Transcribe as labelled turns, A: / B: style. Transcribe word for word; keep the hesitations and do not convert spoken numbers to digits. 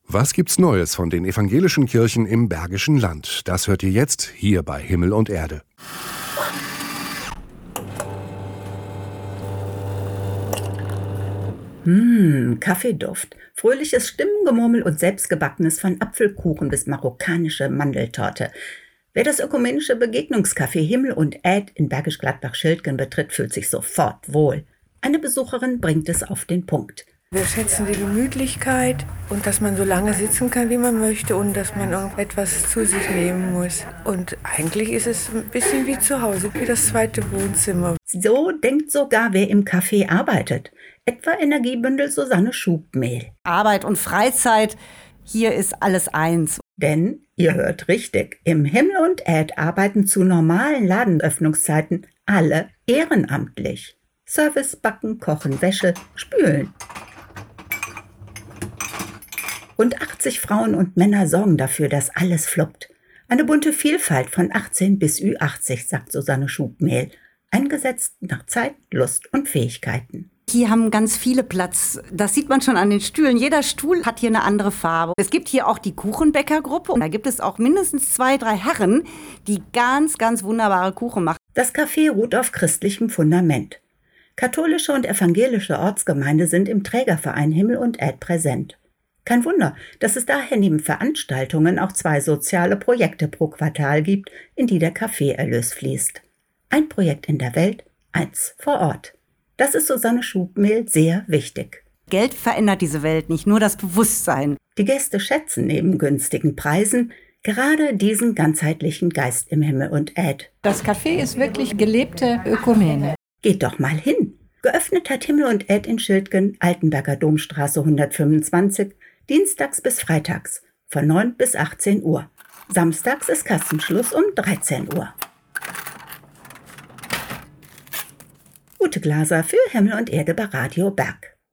A: Was gibt's Neues von den evangelischen Kirchen im Bergischen Land? Das hört ihr jetzt hier bei Himmel und Erde.
B: Mmh, Kaffeeduft, fröhliches Stimmengemurmel und selbstgebackenes von Apfelkuchen bis marokkanische Mandeltorte. Wer das ökumenische Begegnungscafé Himmel und Erd in Bergisch Gladbach-Schildgen betritt, fühlt sich sofort wohl. Eine Besucherin bringt es auf den Punkt.
C: Wir schätzen die Gemütlichkeit und dass man so lange sitzen kann, wie man möchte und dass man irgendetwas zu sich nehmen muss. Und eigentlich ist es ein bisschen wie zu Hause, wie das zweite Wohnzimmer.
B: So denkt sogar wer im Café arbeitet. Etwa Energiebündel Susanne Schubmehl.
D: Arbeit und Freizeit, hier ist alles eins.
B: Denn, ihr hört richtig, im Himmel und Erd arbeiten zu normalen Ladenöffnungszeiten alle ehrenamtlich. Service, Backen, Kochen, Wäsche, Spülen. Rund achtzig Frauen und Männer sorgen dafür, dass alles fluppt. Eine bunte Vielfalt von achtzehn bis Ü achtzig, sagt Susanne Schubmehl. Eingesetzt nach Zeit, Lust und Fähigkeiten.
D: Hier haben ganz viele Platz. Das sieht man schon an den Stühlen. Jeder Stuhl hat hier eine andere Farbe. Es gibt hier auch die Kuchenbäckergruppe. Und da gibt es auch mindestens zwei, drei Herren, die ganz, ganz wunderbare Kuchen machen.
B: Das Café ruht auf christlichem Fundament. Katholische und evangelische Ortsgemeinde sind im Trägerverein Himmel und Erd präsent. Kein Wunder, dass es daher neben Veranstaltungen auch zwei soziale Projekte pro Quartal gibt, in die der Kaffeeerlös fließt. Ein Projekt in der Welt, eins vor Ort. Das ist Susanne Schubmehl sehr wichtig.
D: Geld verändert diese Welt nicht, nur das Bewusstsein.
B: Die Gäste schätzen neben günstigen Preisen gerade diesen ganzheitlichen Geist im Himmel und Erd.
E: Das Café ist wirklich gelebte Ökumene.
B: Geht doch mal hin. Geöffnet hat Himmel und Erd in Schildgen, Altenberger Domstraße hundertfünfundzwanzig, dienstags bis freitags von neun bis achtzehn Uhr. Samstags ist Kassenschluss um dreizehn Uhr. Ute Glaser für Himmel und Erde bei Radio Berg.